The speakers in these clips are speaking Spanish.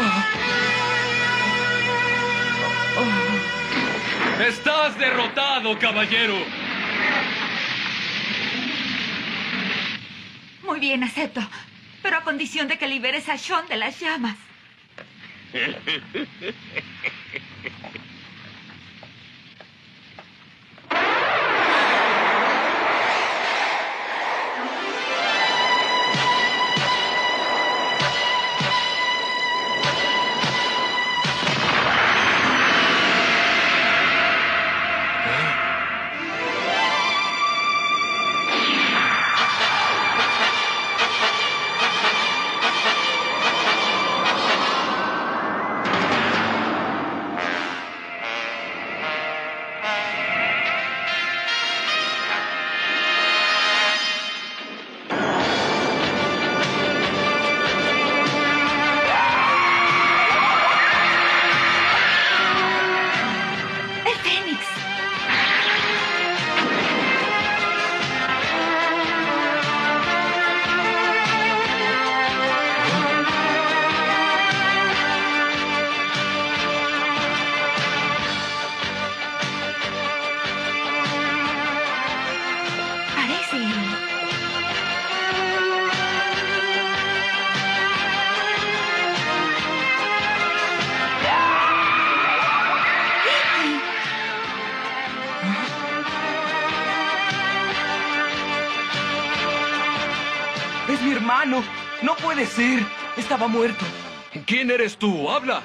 ¡Estás derrotado, caballero! Muy bien, acepto. Pero a condición de que liberes a Sean de las llamas. ¡El Fénix! Parece... ¡Es mi hermano! ¡No puede ser! Estaba muerto. ¿Quién eres tú? ¡Habla!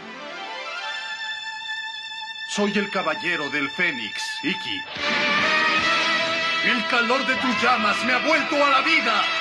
Soy el caballero del Fénix, Iki. El calor de tus llamas me ha vuelto a la vida.